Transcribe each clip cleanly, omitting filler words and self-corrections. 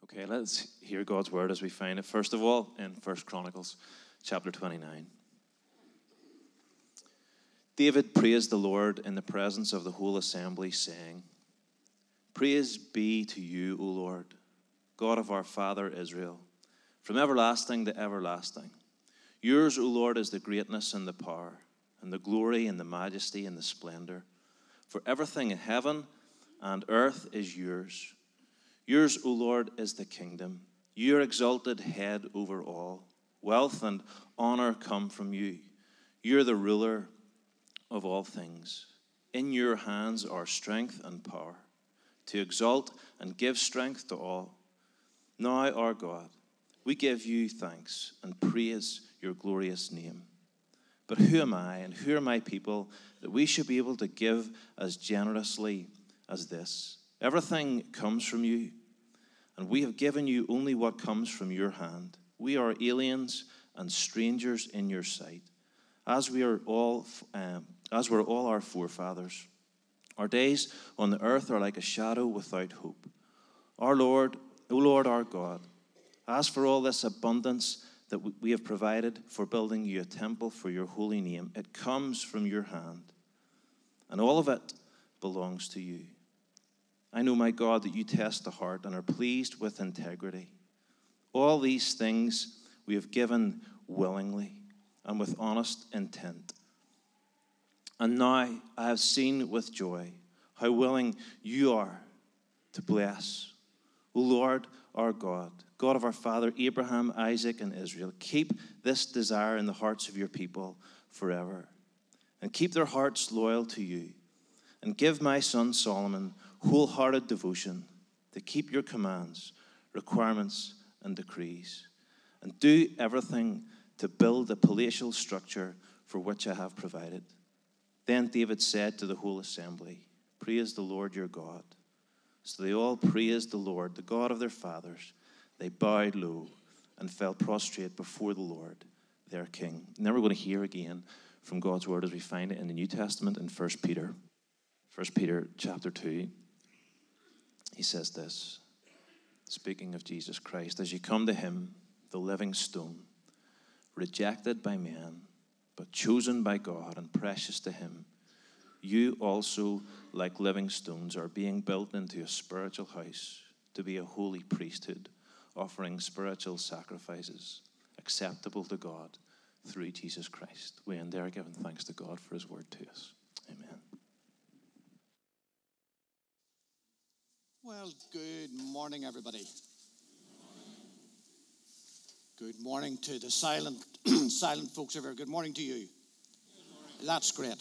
Okay, let's hear God's word as we find it. First of all, in 1 Chronicles chapter 29. David praised the Lord in the presence of the whole assembly, saying, Praise be to you, O Lord, God of our father Israel, from everlasting to everlasting. Yours, O Lord, is the greatness and the power, and the glory and the majesty and the splendor. For everything in heaven and earth is yours. Yours, O Lord, is the kingdom. Your exalted head over all. Wealth and honor come from you. You're the ruler of all things. In your hands are strength and power, to exalt and give strength to all. Now, our God, we give you thanks and praise your glorious name. But who am I and who are my people that we should be able to give as generously as this? Everything comes from you, and we have given you only what comes from your hand. We are aliens and strangers in your sight, as were all our forefathers. Our days on the earth are like a shadow without hope. Our Lord, O Lord our God, as for all this abundance that we have provided for building you a temple for your holy name, it comes from your hand, and all of it belongs to you. I know, my God, that you test the heart and are pleased with integrity. All these things we have given willingly and with honest intent. And now I have seen with joy how willing you are to bless. O Lord, our God, God of our father Abraham, Isaac, and Israel, keep this desire in the hearts of your people forever, and keep their hearts loyal to you, and give my son Solomon wholehearted devotion to keep your commands, requirements, and decrees, and do everything to build the palatial structure for which I have provided. Then David said to the whole assembly, Praise the Lord your God. So they all praised the Lord, the God of their fathers. They bowed low and fell prostrate before the Lord, their King. Now we're going to hear again from God's word as we find it in the New Testament in 1 Peter. 1 Peter chapter 2. He says this, speaking of Jesus Christ, as you come to him, the living stone, rejected by men, but chosen by God and precious to him, you also, like living stones, are being built into a spiritual house to be a holy priesthood, offering spiritual sacrifices acceptable to God through Jesus Christ. We end there giving thanks to God for his word to us. Amen. Well, good morning, everybody. Good morning to the silent folks over here. Good morning to you. That's great.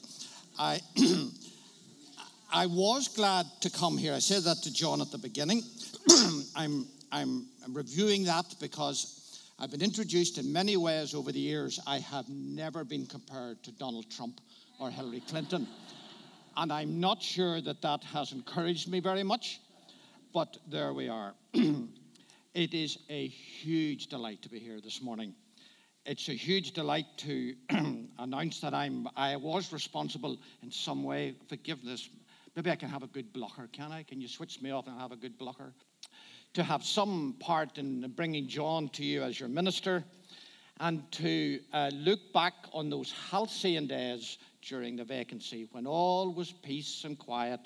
I was glad to come here. I said that to John at the beginning. I'm reviewing that because I've been introduced in many ways over the years. I have never been compared to Donald Trump or Hillary Clinton. And I'm not sure that has encouraged me very much. But there we are. It is a huge delight to be here this morning. It's a huge delight to announce that I was responsible in some way. Forgive this. Maybe I can have a good blocker, can I? Can you switch me off and have a good blocker? To have some part in bringing John to you as your minister, and to look back on those halcyon days during the vacancy when all was peace and quiet,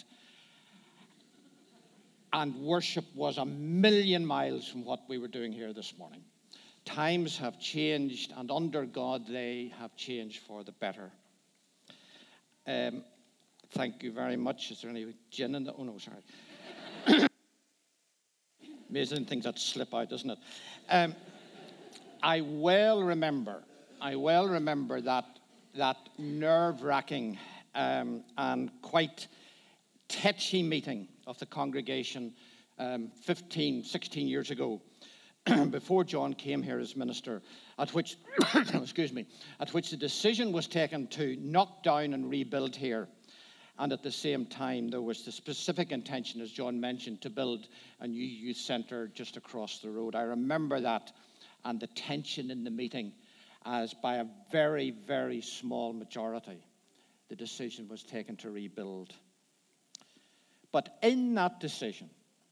and worship was a million miles from what we were doing here this morning. Times have changed, and under God, they have changed for the better. Thank you very much. Is there any gin in the... Oh, no, sorry. Amazing things that slip out, doesn't it? I well remember that nerve-wracking and quite tetchy meeting of the congregation 15, 16 years ago, before John came here as minister, at which, at which the decision was taken to knock down and rebuild here. And at the same time, there was the specific intention, as John mentioned, to build a new youth centre just across the road. I remember that, and the tension in the meeting, as by a very, very small majority, the decision was taken to rebuild. But in that decision,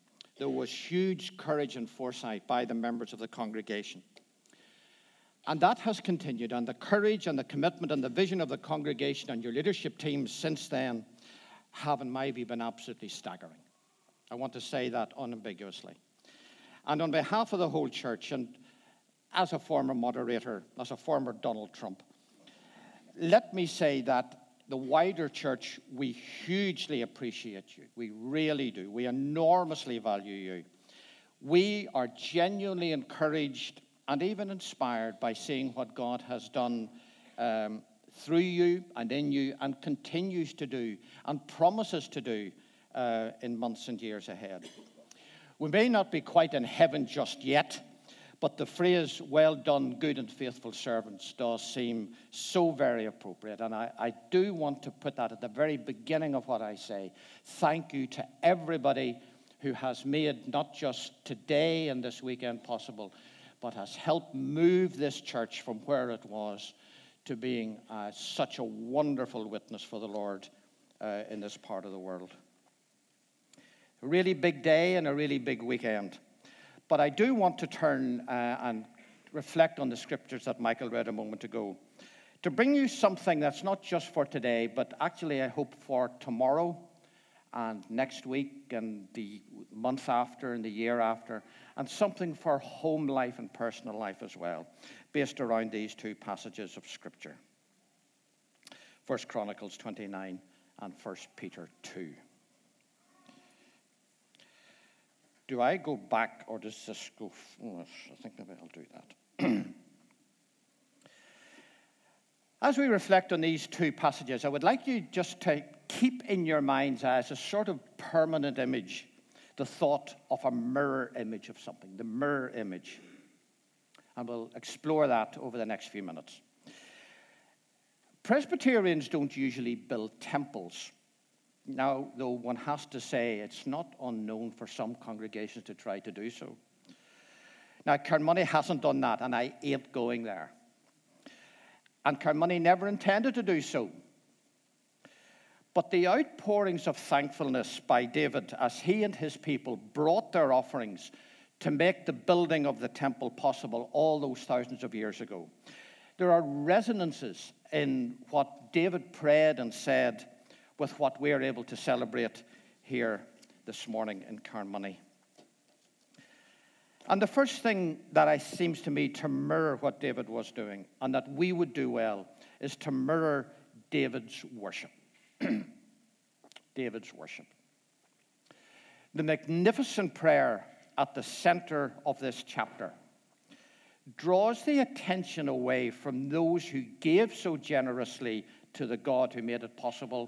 there was huge courage and foresight by the members of the congregation. And that has continued, and the courage and the commitment and the vision of the congregation and your leadership teams since then have, in my view, been absolutely staggering. I want to say that unambiguously. And on behalf of the whole church, and as a former moderator, as a former Donald Trump, let me say that the wider church, we hugely appreciate you. We really do. We enormously value you. We are genuinely encouraged and even inspired by seeing what God has done through you and in you, and continues to do and promises to do in months and years ahead. We may not be quite in heaven just yet, but the phrase, well done, good and faithful servants, does seem so very appropriate. And I do want to put that at the very beginning of what I say. Thank you to everybody who has made not just today and this weekend possible, but has helped move this church from where it was to being such a wonderful witness for the Lord in this part of the world. A really big day and a really big weekend. But I do want to turn and reflect on the scriptures that Michael read a moment ago, to bring you something that's not just for today, but actually I hope for tomorrow and next week and the month after and the year after, and something for home life and personal life as well, based around these two passages of Scripture. 1 Chronicles 29 and 1 Peter 2. Do I go back, or does this go? I think maybe I'll do that. As we reflect on these two passages, I would like you just to keep in your mind's eye as a sort of permanent image the thought of a mirror image of something, the mirror image. And we'll explore that over the next few minutes. Presbyterians don't usually build temples. Now, though one has to say it's not unknown for some congregations to try to do so. Now, Carnmoney hasn't done that, and I ain't going there. And Carnmoney never intended to do so. But the outpourings of thankfulness by David as he and his people brought their offerings to make the building of the temple possible all those thousands of years ago. There are resonances in what David prayed and said with what we are able to celebrate here this morning in Carnmoney. And the first thing that seems to me to mirror what David was doing, and that we would do well, is to mirror David's worship. David's worship. The magnificent prayer at the center of this chapter draws the attention away from those who gave so generously to the God who made it possible.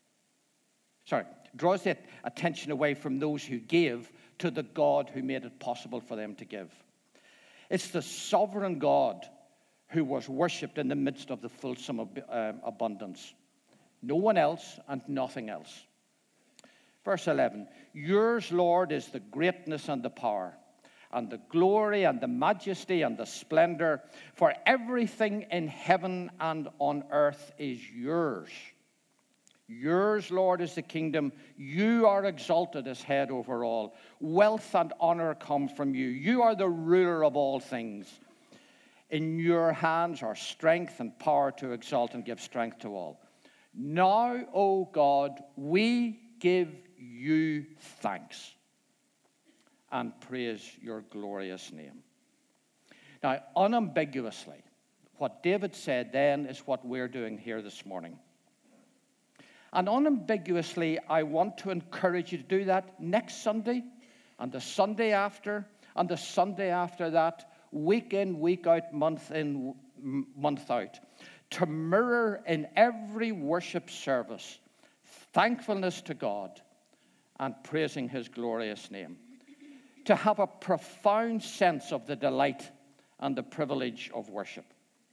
Draws the attention away from those who gave to the God who made it possible for them to give. It's the sovereign God who was worshipped in the midst of the fulsome abundance. No one else and nothing else. Verse 11, yours, Lord, is the greatness and the power, and the glory and the majesty and the splendor, for everything in heaven and on earth is yours. Yours, Lord, is the kingdom. You are exalted as head over all. Wealth and honor come from you. You are the ruler of all things. In your hands are strength and power to exalt and give strength to all. Now, O God, we give you thanks and praise your glorious name. Now, unambiguously, what David said then is what we're doing here this morning. And unambiguously, I want to encourage you to do that next Sunday, and the Sunday after, and the Sunday after that, week in, week out, month in, month out, to mirror in every worship service thankfulness to God and praising his glorious name. To have a profound sense of the delight and the privilege of worship.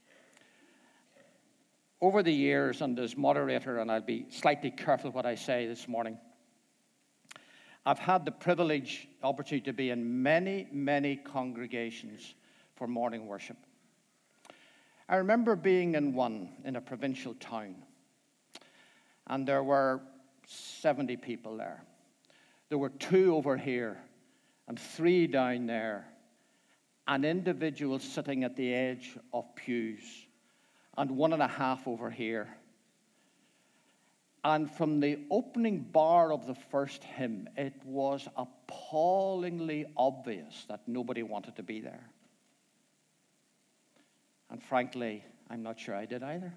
Over the years, and as moderator, and I'll be slightly careful what I say this morning, I've had the opportunity to be in many, many congregations for morning worship. I remember being in one in a provincial town, and there were 70 people there. There were 2 over here, and 3 down there, and individuals sitting at the edge of pews, and 1.5 over here. And from the opening bar of the first hymn, it was appallingly obvious that nobody wanted to be there. And frankly, I'm not sure I did either.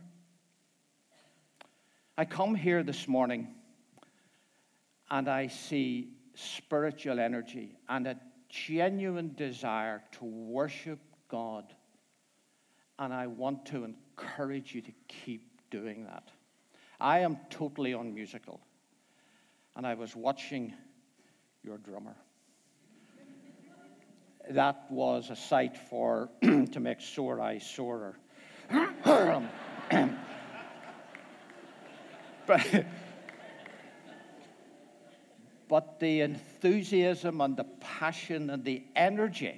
I come here this morning and I see spiritual energy and a genuine desire to worship God. And I want to encourage you to keep doing that. I am totally unmusical. And I was watching your drummer. That was a sight for to make sore eyes sorer. But the enthusiasm and the passion and the energy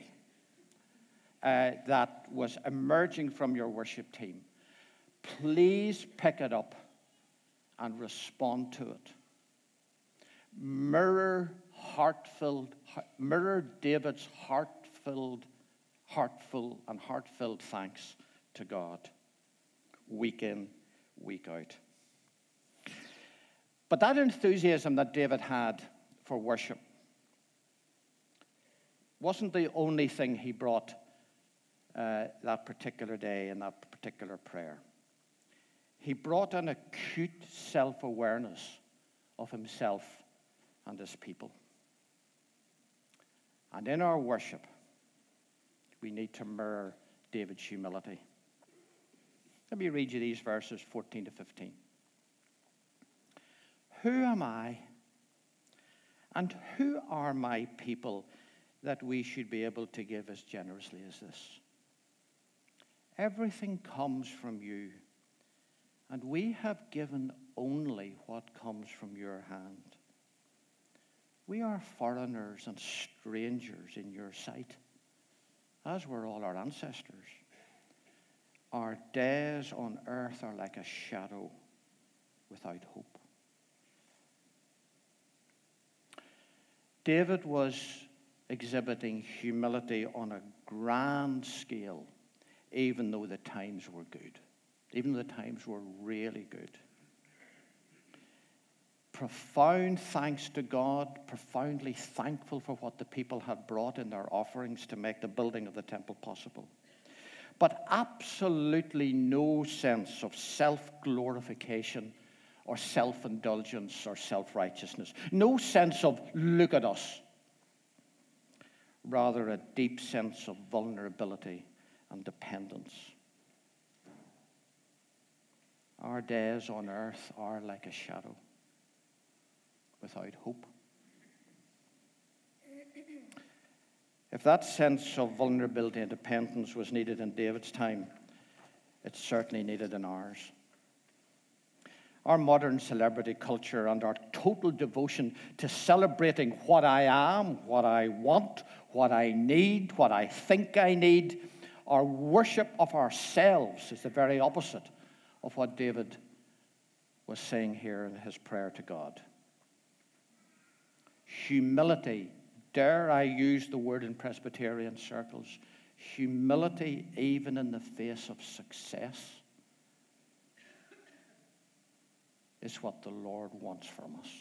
that was emerging from your worship team, please pick it up and respond to it. Mirror David's heartfelt thanks to God, week in, week out. But that enthusiasm that David had for worship wasn't the only thing he brought that particular day in that particular prayer. He brought an acute self-awareness of himself and his people. And in our worship, we need to mirror David's humility. Let me read you these verses 14 to 15. Who am I, and who are my people that we should be able to give as generously as this? Everything comes from you, and we have given only what comes from your hand. We are foreigners and strangers in your sight, as were all our ancestors. Our days on earth are like a shadow without hope. David was exhibiting humility on a grand scale, even though the times were good, even though the times were really good. Profound thanks to God, profoundly thankful for what the people had brought in their offerings to make the building of the temple possible. But absolutely no sense of self-glorification or self-indulgence or self-righteousness. No sense of, look at us. Rather, a deep sense of vulnerability and dependence. Our days on earth are like a shadow without hope. If that sense of vulnerability and dependence was needed in David's time, it's certainly needed in ours. Our modern celebrity culture and our total devotion to celebrating what I am, what I want, what I need, what I think I need, our worship of ourselves is the very opposite of what David was saying here in his prayer to God. Humility, dare I use the word in Presbyterian circles, humility even in the face of success is what the Lord wants from us.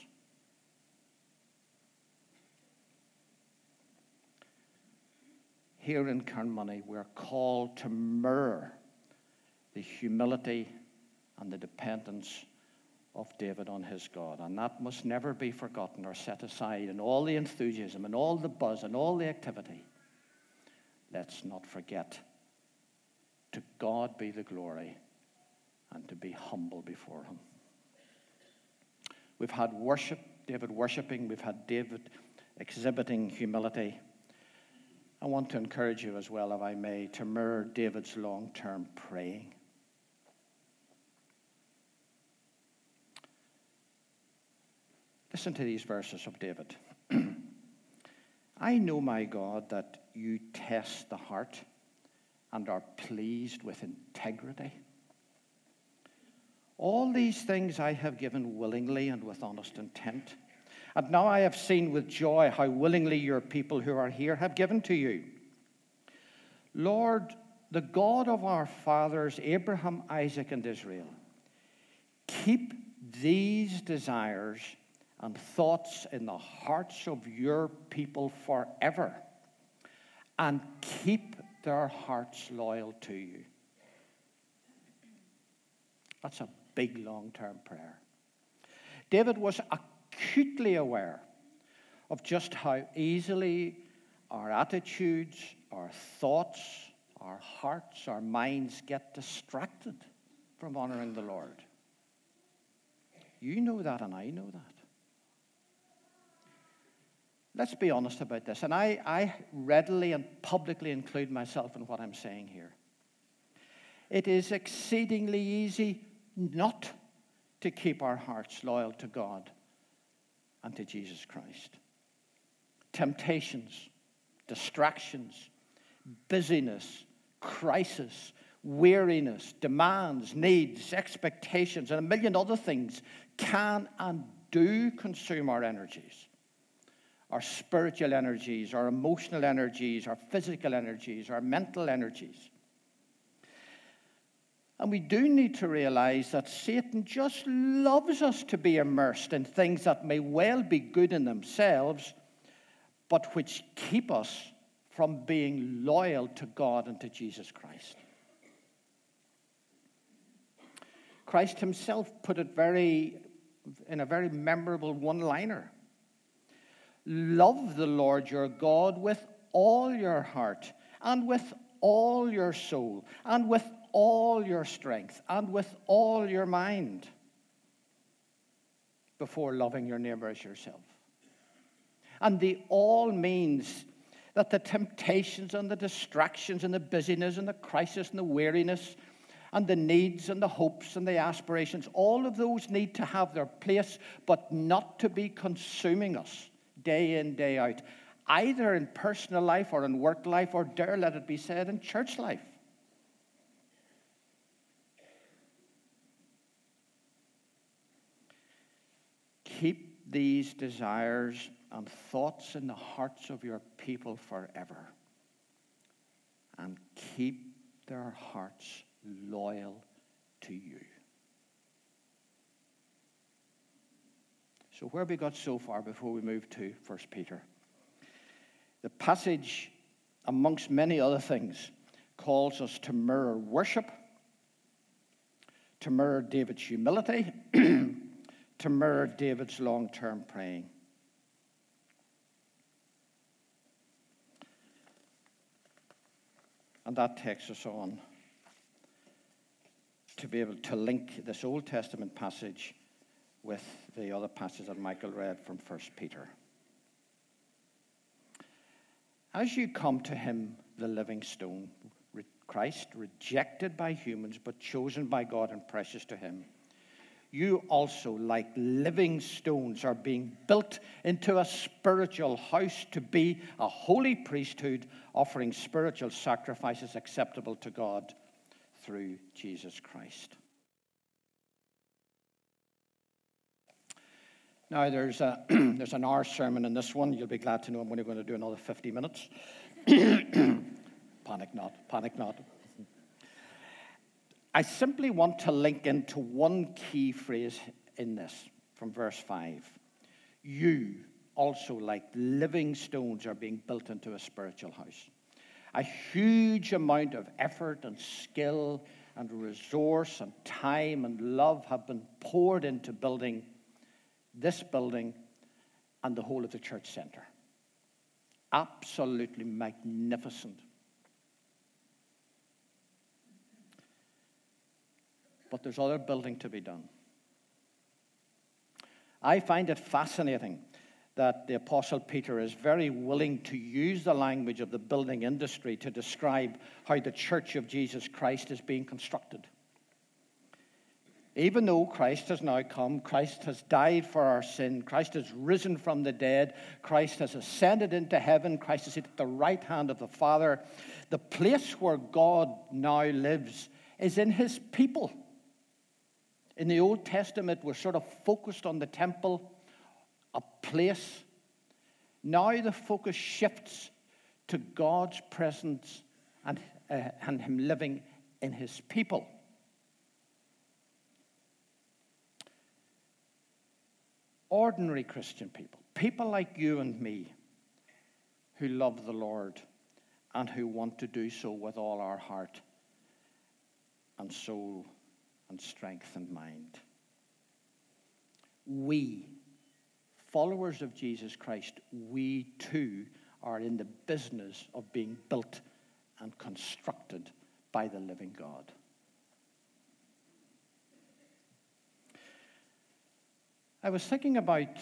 Here in Carnmoney, we're called to mirror the humility and the dependence of David on his God. And that must never be forgotten or set aside in all the enthusiasm and all the buzz and all the activity. Let's not forget, to God be the glory and to be humble before him. We've had worship, David worshiping. We've had David exhibiting humility. I want to encourage you as well, if I may, to mirror David's long-term praying. Listen to these verses of David. I know, my God, that you test the heart and are pleased with integrity. All these things I have given willingly and with honest intent. And now I have seen with joy how willingly your people who are here have given to you. Lord, the God of our fathers, Abraham, Isaac, and Israel, keep these desires and thoughts in the hearts of your people forever, and keep their hearts loyal to you. That's a big long-term prayer. David was acutely aware of just how easily our attitudes, our thoughts, our hearts, our minds get distracted from honoring the Lord. You know that, and I know that. Let's be honest about this, and I readily and publicly include myself in what I'm saying here. It is exceedingly easy not to keep our hearts loyal to God and to Jesus Christ. Temptations, distractions, busyness, crisis, weariness, demands, needs, expectations, and a million other things can and do consume our energies. Our spiritual energies, our emotional energies, our physical energies, our mental energies. And we do need to realize that Satan just loves us to be immersed in things that may well be good in themselves, but which keep us from being loyal to God and to Jesus Christ. Christ himself put it in a very memorable one-liner. Love the Lord your God with all your heart, and with all your soul, and with all your strength, and with all your mind, before loving your neighbor as yourself. And the all means that the temptations and the distractions and the busyness and the crisis and the weariness and the needs and the hopes and the aspirations, all of those need to have their place, but not to be consuming us day in, day out, either in personal life or in work life, or dare let it be said, in church life. Keep these desires and thoughts in the hearts of your people forever, and keep their hearts loyal to you. So where have we got so far before we move to 1 Peter? The passage, amongst many other things, calls us to mirror worship, to mirror David's humility, to mirror David's long-term praying. And that takes us on to be able to link this Old Testament passage with the other passage that Michael read from 1 Peter. As you come to him, the living stone, Christ, rejected by humans but chosen by God and precious to him, you also, like living stones, are being built into a spiritual house to be a holy priesthood, offering spiritual sacrifices acceptable to God through Jesus Christ. Now, there's an hour sermon in this one. You'll be glad to know I'm only going to do another 50 minutes. Panic not. I simply want to link into one key phrase in this from verse 5. You also, like living stones, are being built into a spiritual house. A huge amount of effort and skill and resource and time and love have been poured into building this building and the whole of the church center. Absolutely magnificent. But there's other building to be done. I find it fascinating that the Apostle Peter is very willing to use the language of the building industry to describe how the church of Jesus Christ is being constructed. Even though Christ has now come, Christ has died for our sin, Christ has risen from the dead, Christ has ascended into heaven, Christ is at the right hand of the Father, the place where God now lives is in his people. In the Old Testament, we're sort of focused on the temple, a place. Now the focus shifts to God's presence and Him living in His people. Ordinary Christian people, people like you and me, who love the Lord and who want to do so with all our heart and soul and strength and mind. We, followers of Jesus Christ, we too are in the business of being built and constructed by the living God. I was thinking about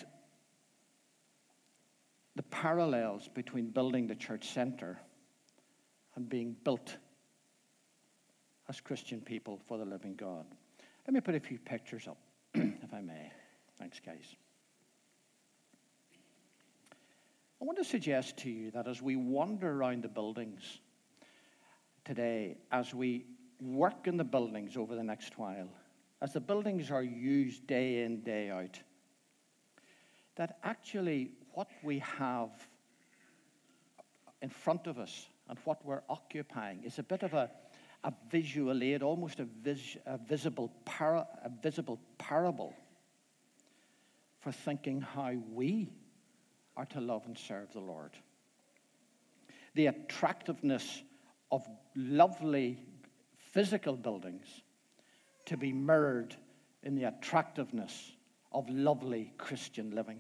the parallels between building the church center and being built as Christian people for the living God. Let me put a few pictures up, if I may. Thanks, guys. I want to suggest to you that as we wander around the buildings today, as we work in the buildings over the next while, as the buildings are used day in, day out, that actually what we have in front of us and what we're occupying is a bit of a visual aid, almost a visible parable for thinking how we are to love and serve the Lord. The attractiveness of lovely physical buildings to be mirrored in the attractiveness of lovely Christian living.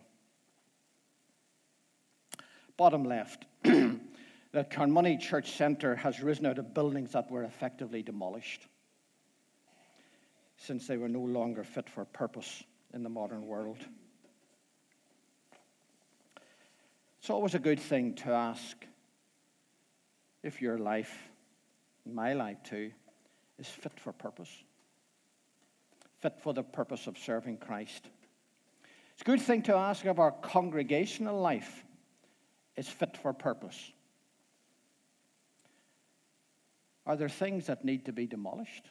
Bottom left, the Carnmoney Church Centre has risen out of buildings that were effectively demolished since they were no longer fit for purpose in the modern world. It's always a good thing to ask if your life, my life too, is fit for purpose, fit for the purpose of serving Christ. It's a good thing to ask if our congregational life is fit for purpose. Are there things that need to be demolished?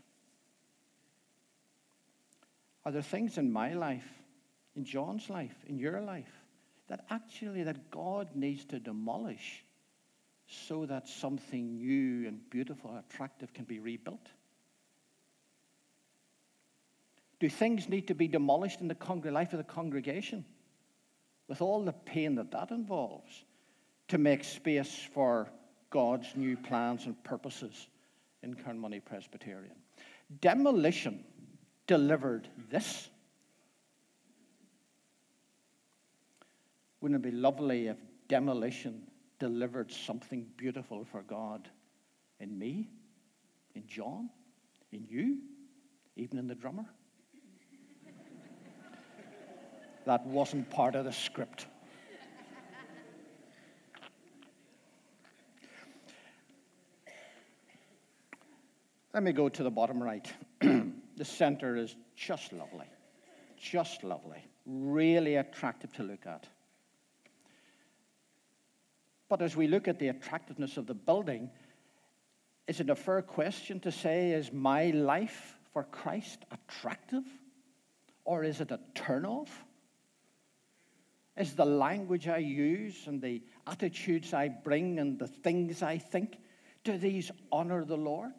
Are there things in my life, in John's life, in your life, that God needs to demolish so that something new and beautiful, attractive can be rebuilt? Do things need to be demolished in the life of the congregation with all the pain that involves to make space for God's new plans and purposes in Carnmoney Presbyterian? Demolition delivered this. Wouldn't it be lovely if demolition delivered something beautiful for God in me, in John, in you, even in the drummer? That wasn't part of the script. Let me go to the bottom right. The center is just lovely, really attractive to look at. But as we look at the attractiveness of the building, is it a fair question to say, is my life for Christ attractive? Or is it a turn-off? Is the language I use and the attitudes I bring and the things I think, do these honor the Lord?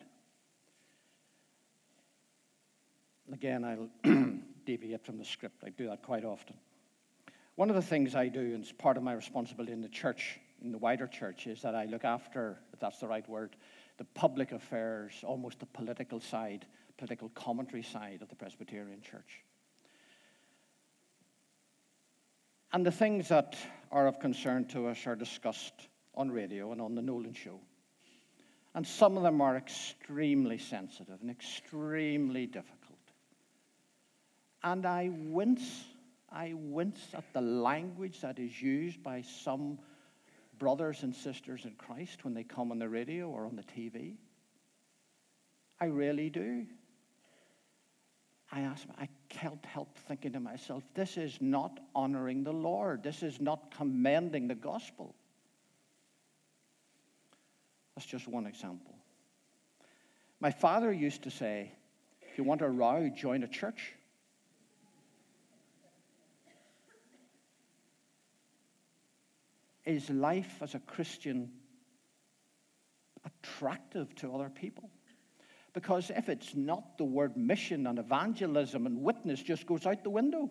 Again, I'll deviate from the script. I do that quite often. One of the things I do, and it's part of my responsibility in the church, in the wider church, is that I look after, if that's the right word, the public affairs, almost the political side, political commentary side of the Presbyterian Church. And the things that are of concern to us are discussed on radio and on the Nolan Show. And some of them are extremely sensitive and extremely difficult. And I wince at the language that is used by some brothers and sisters in Christ when they come on the radio or on the TV. I really do. I can't help thinking to myself, this is not honoring the Lord. This is not commending the gospel. That's just one example. My father used to say, if you want a row, join a church. is life as a Christian attractive to other people? Because if it's not, the word mission and evangelism and witness just goes out the window.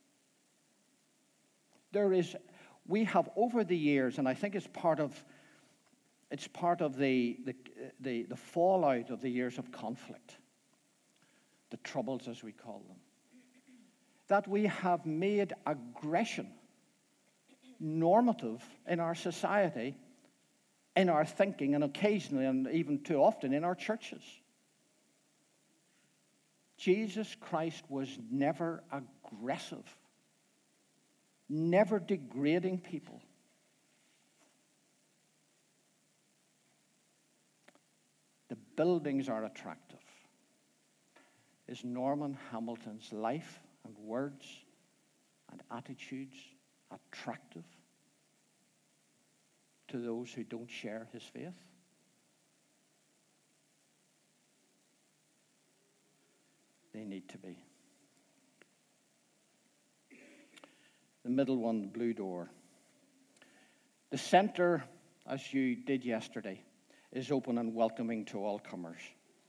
We have over the years, and I think it's part of the fallout of the years of conflict, the troubles as we call them, that we have made aggression normative in our society, in our thinking, and occasionally, and even too often, in our churches. Jesus Christ was never aggressive, never degrading people. The buildings are attractive. Is Norman Hamilton's life and words and attitudes attractive to those who don't share his faith? They need to be. The middle one, the blue door. The center, as you did yesterday, is open and welcoming to all comers.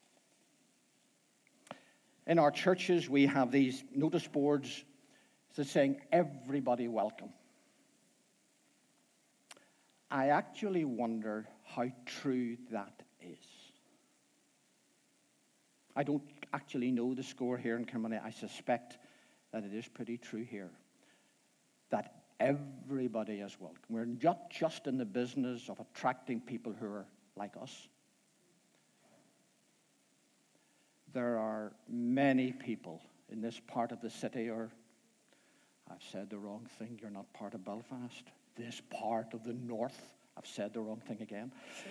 In our churches, we have these notice boards that saying, everybody welcome. I actually wonder how true that is. I don't actually know the score here in Kilmarnock. I suspect that it is pretty true here, that everybody is welcome. We're not just in the business of attracting people who are like us. There are many people in this part of the city, or I've said the wrong thing, you're not part of Belfast. This part of the north, I've said the wrong thing again.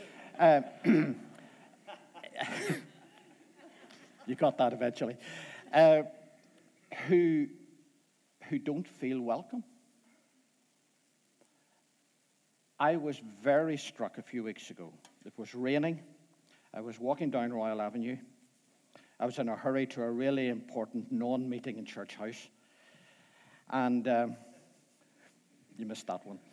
You got that eventually. Who don't feel welcome. I was very struck a few weeks ago. It was raining. I was walking down Royal Avenue. I was in a hurry to a really important non-meeting in Church House. And you missed that one.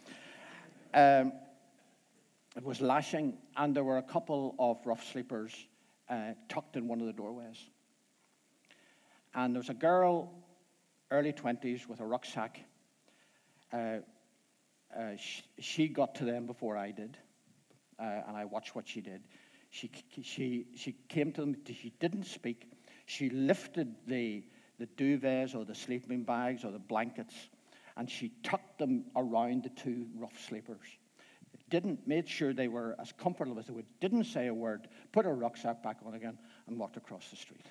It was lashing, and there were a couple of rough sleepers tucked in one of the doorways. And there was a girl, early 20s, with a rucksack. She got to them before I did, and I watched what she did. She came to them. She didn't speak. She lifted the duvets or the sleeping bags or the blankets, and she tucked them around the two rough sleepers. Made sure they were as comfortable as they would. Didn't say a word. Put her rucksack back on again and walked across the street.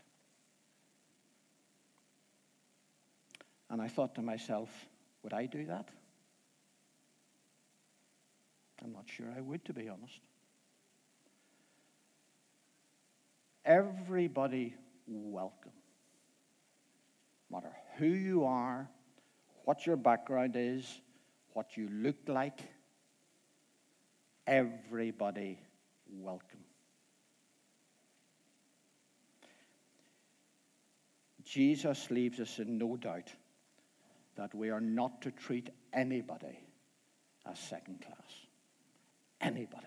And I thought to myself, would I do that? I'm not sure I would, to be honest. Everybody welcome. No matter who you are, what your background is, what you look like, everybody welcome. Jesus leaves us in no doubt that we are not to treat anybody as second class. Anybody.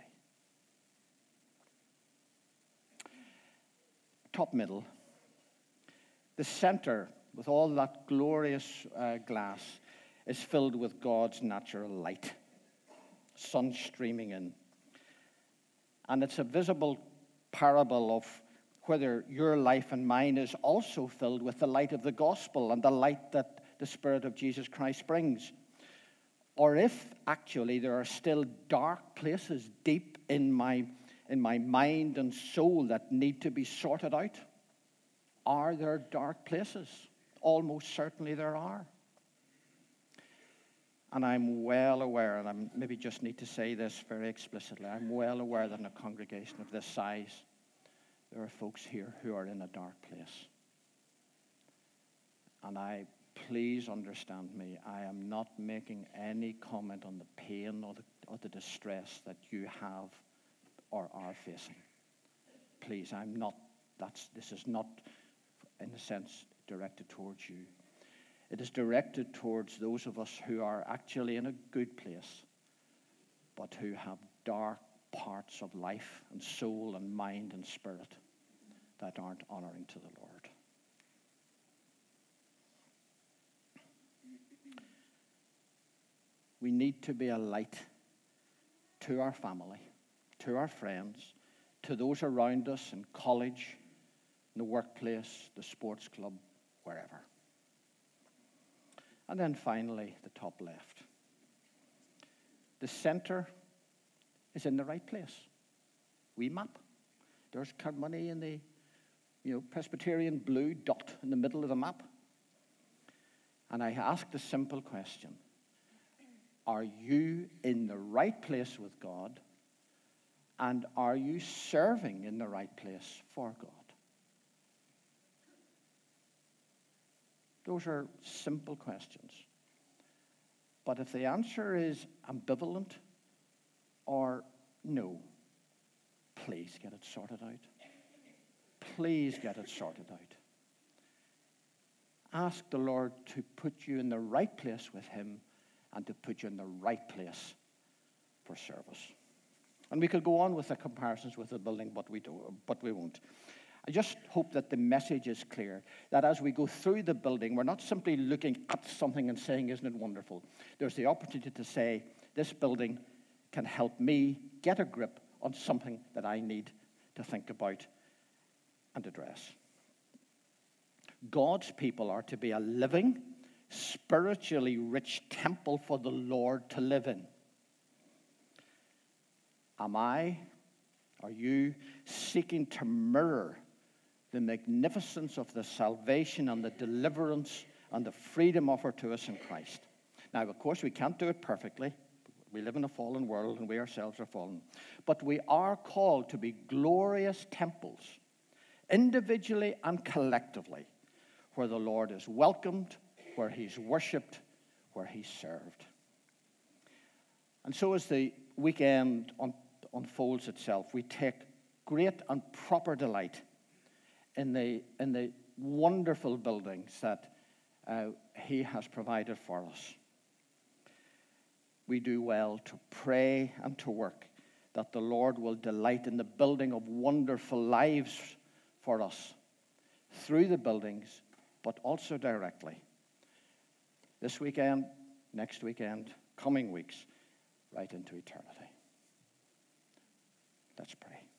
Top middle. The center, with all that glorious glass, is filled with God's natural light. Sun streaming in. And it's a visible parable of whether your life and mine is also filled with the light of the gospel and the light that the Spirit of Jesus Christ brings. Or if actually there are still dark places deep in my mind and soul that need to be sorted out. Are there dark places? Almost certainly there are. And I'm well aware, and I maybe just need to say this very explicitly, I'm well aware that in a congregation of this size, there are folks here who are in a dark place. And please understand me, I am not making any comment on the pain or the distress that you have or are facing. Please, this is not, in a sense, directed towards you. It is directed towards those of us who are actually in a good place, but who have dark parts of life and soul and mind and spirit that aren't honoring to the Lord. We need to be a light to our family, to our friends, to those around us in college, in the workplace, the sports club, wherever. And then finally, the top left. The center is in the right place. We map. There's Carnmoney in the Presbyterian blue dot in the middle of the map. And I ask the simple question, are you in the right place with God? And are you serving in the right place for God? Those are simple questions. But if the answer is ambivalent or no, please get it sorted out. Please get it sorted out. Ask the Lord to put you in the right place with Him and to put you in the right place for service. And we could go on with the comparisons with the building, but we won't. I just hope that the message is clear, that as we go through the building, we're not simply looking at something and saying, isn't it wonderful? There's the opportunity to say, this building can help me get a grip on something that I need to think about and address. God's people are to be a living, spiritually rich temple for the Lord to live in. Are you seeking to mirror the magnificence of the salvation and the deliverance and the freedom offered to us in Christ? Now, of course, we can't do it perfectly. We live in a fallen world and we ourselves are fallen. But we are called to be glorious temples, individually and collectively, where the Lord is welcomed, where He's worshipped, where He's served. And so as the weekend unfolds itself, we take great and proper delight in the wonderful buildings that He has provided for us. We do well to pray and to work that the Lord will delight in the building of wonderful lives for us through the buildings, but also directly. This weekend, next weekend, coming weeks, right into eternity. Let's pray.